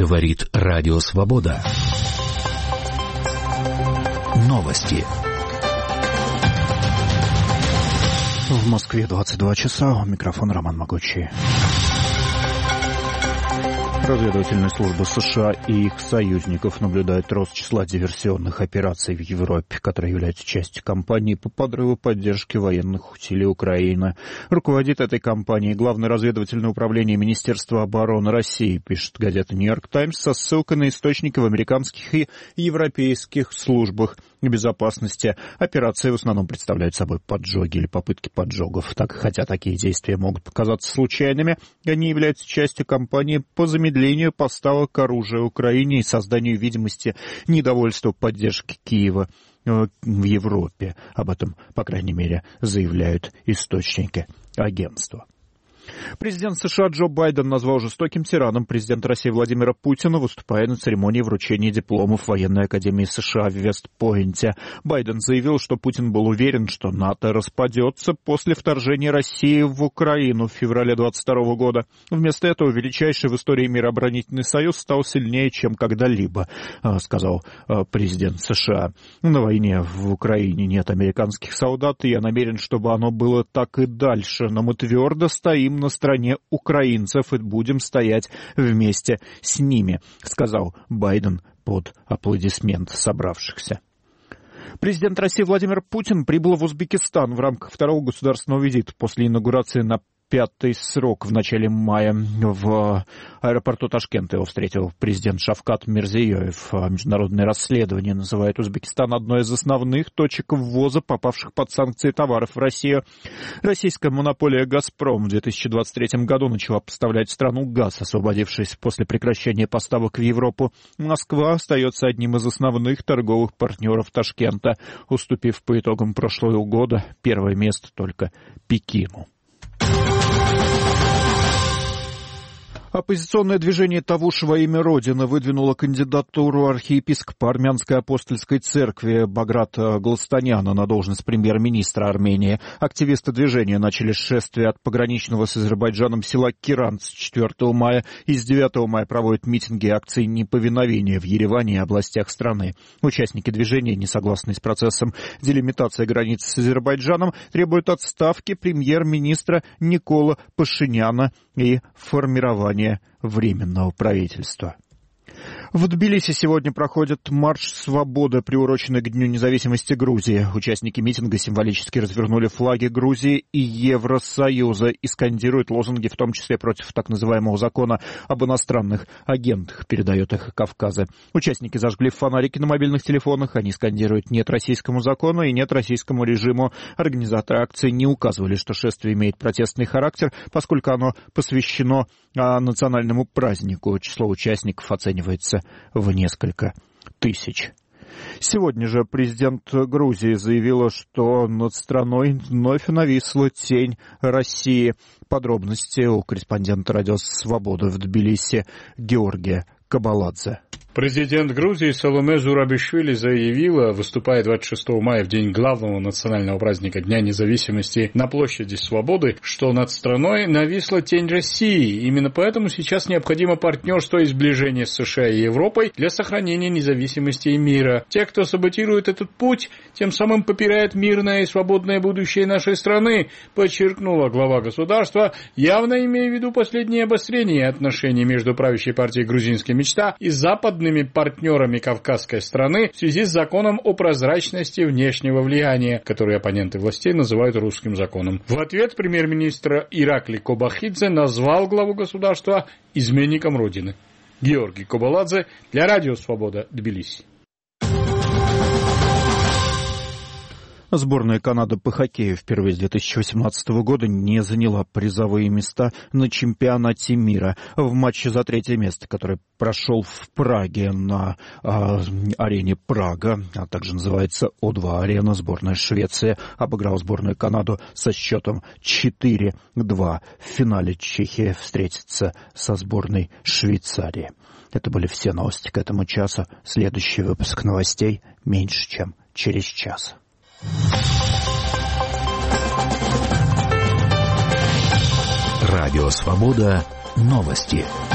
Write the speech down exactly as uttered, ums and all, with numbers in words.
Говорит Радио Свобода. Новости. В Москве двадцать два часа. У микрофона Роман Могучий. Разведывательные службы США и их союзников наблюдают рост числа диверсионных операций в Европе, которые являются частью кампании по подрыву поддержки военных усилий Украины. Руководит этой кампанией Главное разведывательное управление Министерства обороны России, пишет газета «Нью-Йорк Таймс» со ссылкой на источники в американских и европейских службах безопасности. Операции в основном представляют собой поджоги или попытки поджогов. Так, хотя такие действия могут показаться случайными, они являются частью кампании по замедлению поставок оружия Украине и созданию видимости недовольства поддержки Киева в Европе. Об этом, по крайней мере, заявляют источники агентства. Президент США Джо Байден назвал жестоким тираном президента России Владимира Путина, выступая на церемонии вручения дипломов Военной академии США в Вест-Пойнте. Байден заявил, что Путин был уверен, что НАТО распадется после вторжения России в Украину в феврале двадцать второго года. Вместо этого величайший в истории мира оборонительный союз стал сильнее, чем когда-либо, сказал президент США. На войне в Украине нет американских солдат, и я намерен, чтобы оно было так и дальше, но мы твердо стоим на стороне украинцев и будем стоять вместе с ними, сказал Байден под аплодисменты собравшихся. Президент России Владимир Путин прибыл в Узбекистан в рамках второго государственного визита после инаугурации на пятый срок в начале мая в аэропорту Ташкента. Его встретил президент Шавкат Мирзиёев. Международное расследование называет Узбекистан одной из основных точек ввоза попавших под санкции товаров в Россию. Российская монополия «Газпром» в две тысячи двадцать третьем году начала поставлять в страну газ, освободившись после прекращения поставок в Европу. Москва остается одним из основных торговых партнеров Ташкента, уступив по итогам прошлого года первое место только Пекину. Оппозиционное движение «Тавуш во имя Родины» выдвинуло кандидатуру архиепископа Армянской апостольской церкви Баграта Гластаняна на должность премьер-министра Армении. Активисты движения начали шествие от пограничного с Азербайджаном села Киран с четвёртого мая и с девятого мая проводят митинги и акции неповиновения в Ереване и областях страны. Участники движения, не согласные с процессом делимитации границы с Азербайджаном, требуют отставки премьер-министра Никола Пашиняна и формирования Временного правительства. В Тбилиси сегодня проходит марш свободы, приуроченный к Дню независимости Грузии. Участники митинга символически развернули флаги Грузии и Евросоюза и скандируют лозунги, в том числе против так называемого закона об иностранных агентах, передает их Кавказа. Участники зажгли фонарики на мобильных телефонах, они скандируют «нет российскому закону» и «нет российскому режиму». Организаторы акции не указывали, что шествие имеет протестный характер, поскольку оно посвящено а, национальному празднику. Число участников оценивается в несколько тысяч. Сегодня же президент Грузии заявила, что над страной вновь нависла тень России. Подробности у корреспондента «Радио Свобода» в Тбилиси Георгия Кабаладзе. Президент Грузии Саломе Зурабишвили заявила, выступая двадцать шестого мая в день главного национального праздника Дня независимости на площади Свободы, что над страной нависла тень России. Именно поэтому сейчас необходимо партнерство и сближение с США и Европой для сохранения независимости и мира. Те, кто саботирует этот путь, тем самым попирает мирное и свободное будущее нашей страны, подчеркнула глава государства, явно имея в виду последнее обострение отношений между правящей партией «Грузинская мечта» и западной партнерами кавказской страны в связи с законом о прозрачности внешнего влияния, который оппоненты властей называют русским законом. В ответ премьер-министр Иракли Кобахидзе назвал главу государства изменником Родины. Георгий Кабаладзе для Радио Свобода, Тбилиси. Сборная Канады по хоккею впервые с две тысячи восемнадцатого года не заняла призовые места на чемпионате мира. В матче за третье место, который прошел в Праге на а, арене Прага, а также называется О два арена, сборная Швеции обыграла сборную Канаду со счетом четыре два. В финале Чехия встретится со сборной Швейцарии. Это были все новости к этому часу. Следующий выпуск новостей меньше, чем через час. Радио Свобода. Новости.